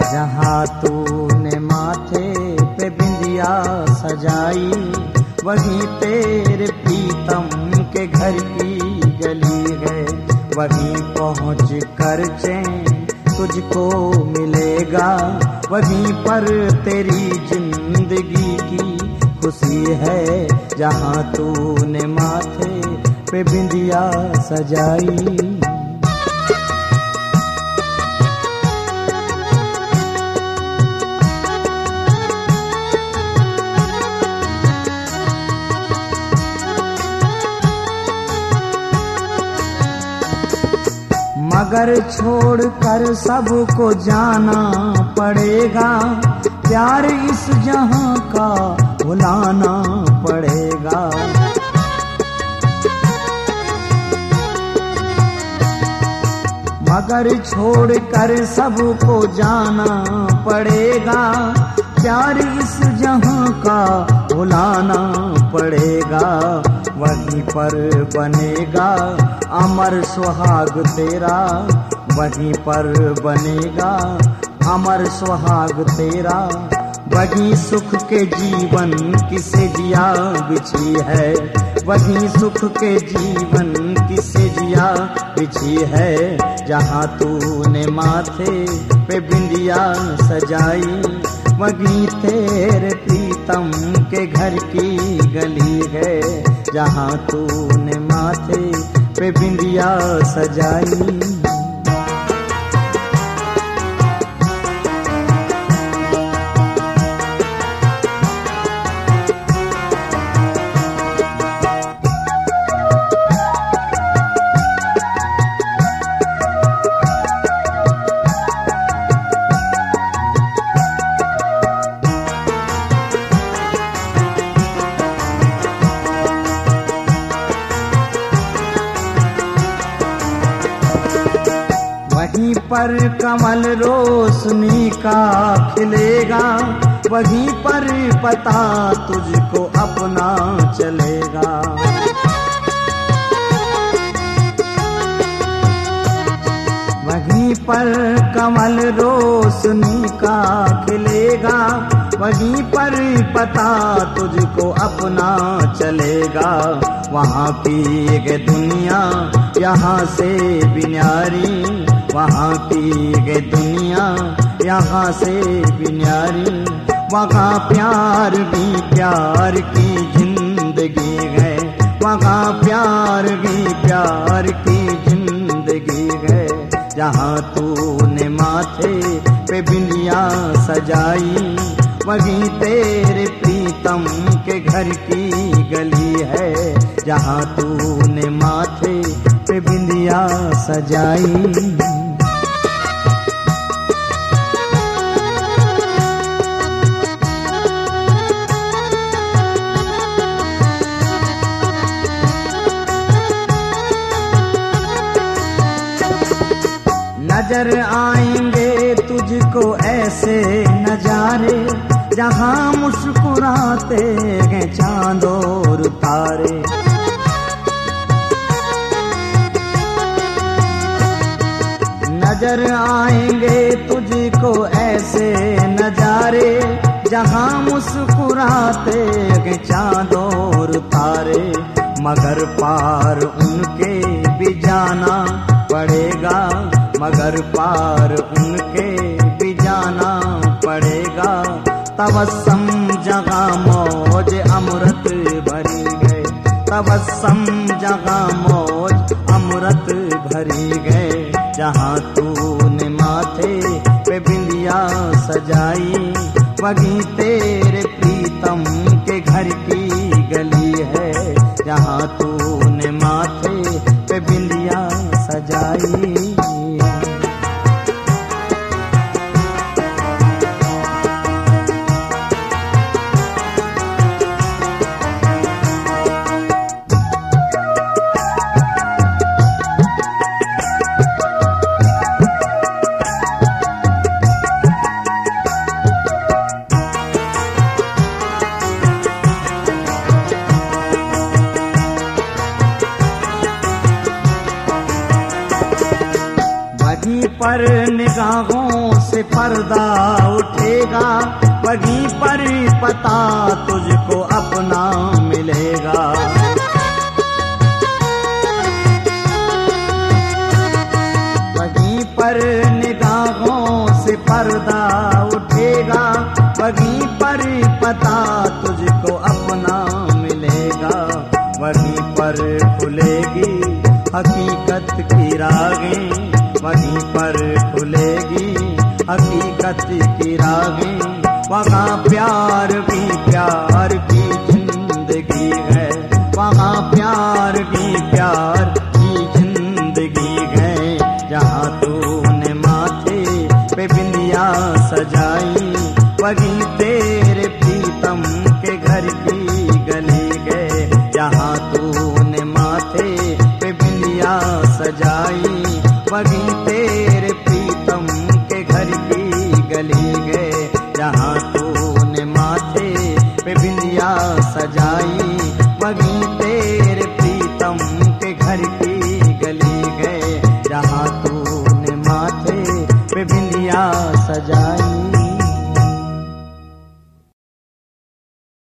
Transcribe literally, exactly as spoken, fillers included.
जहाँ तूने माथे पे बिंदिया सजाई, वहीं तेरे प्रीतम के घर की गली है। वहीं पहुँच कर चैन तुझको मिलेगा, वहीं पर तेरी जिंदगी की खुशी है। जहाँ तूने माथे पे बिंदिया सजाई। मगर छोड़कर सबको जाना पड़ेगा, प्यार इस जहां का भुलाना पड़ेगा। मगर छोड़कर सबको जाना पड़ेगा, प्यार इस जहां का भुलाना पड़ेगा। वहीं पर बनेगा अमर सुहाग तेरा, वहीं पर बनेगा अमर सुहाग तेरा। वहीं सुख के जीवन की सेजिया बिछी है, वहीं सुख के जीवन की सेजिया बिछी है। जहाँ तूने माथे पे बिंदिया सजाई, वहीं तेरे प्रीतम के घर की गली है। जहाँ तूने माथे पे बिंदिया सजाई। वहीं पर कमल रोशनी का खिलेगा, वहीं पर पता तुझको अपना चलेगा। वहीं पर कमल रोशनी का खिलेगा, वहीं पर पता तुझको अपना चलेगा। वहाँ की ये दुनिया यहाँ से भी न्यारी, वहाँ की ये दुनिया यहाँ से भी न्यारी। वहाँ प्यार भी प्यार की जिंदगी है, वहाँ प्यार भी प्यार की जिंदगी है। जहाँ तूने माथे पे बिंदिया सजाई, वहीं तेरे प्रीतम के घर की गली है। जहाँ तूने माथे पे बिंदिया सजाई। नजर आएंगे तुझको ऐसे नजारे, जहाँ मुस्कुराते हैं चांद और तारे। नजर आएंगे तुझको ऐसे नजारे, जहाँ मुस्कुराते हैं चांद और तारे। मगर पार उनके भी जाना पड़ेगा, मगर पार उनके भी जाना पड़ेगा। तबस्सम जगह मौज अमृत भरी गए, तबस्सम जगह मौज अमृत भरी गए। जहाँ तूने माथे पे बिंदिया सजाई, वहीं तेरे प्रीतम के घर की गली है। जहाँ तूने माथे पे बिंदिया सजाई। पर निगाहों से पर्दा उठेगा, वहीं पर पता तुझको अपना मिलेगा। वहीं पर निगाहों से पर्दा उठेगा, वहीं पर पता तुझको अपना मिलेगा। वहीं पर खुलेगी हकीकत की राहें, वहीं पर खुलेगी हकीकत की राहें। वहाँ प्यार भी प्यार की जिंदगी है, वहाँ प्यार भी प्यार की जिंदगी है। जहाँ तूने माथे पे बिंदिया सजाई, वहीं तेरे प्रीतम के घर की गली गए। जहाँ तूने माथे पे बिंदिया सजाई, वहीं तेरे प्रीतम के घर की गली गए। जहाँ तूने माथे पे बिंदिया सजाई, वहीं तेरे प्रीतम के घर की गली गए। जहाँ तूने माथे पे बिंदिया सजाई।